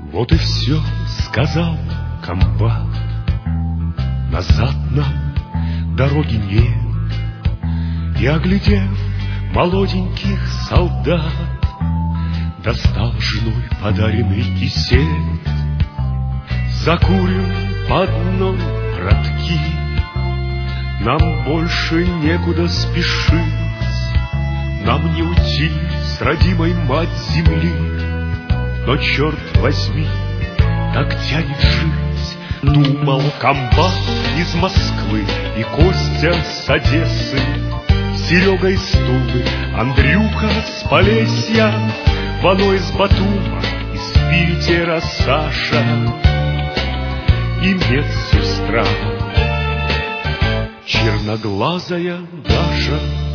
Вот и все, сказал комбат. Назад нам дороги нет. И, оглядев молоденьких солдат, достал женой подаренный кисет. Закурим по одной братки, нам больше некуда спешить. Нам не уйти с родимой мать земли, но, черт возьми, так тянет жить. Думал комбат из Москвы и Костя с Одессы, Серега из Тулы, Андрюха с Полесья, Вано из Батума, из Питера Саша и медсестра черноглазая наша.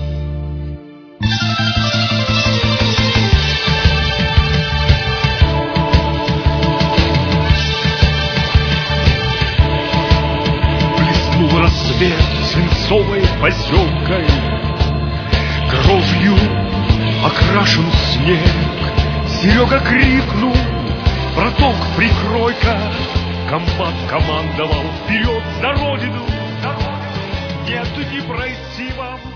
Блеснул рассвет свинцовой поземкой, кровью окрашен снег. Серега крикнул: браток, прикрой-ка! Комбат командовал: вперед за родину! За родину! Нет, не пройти вам!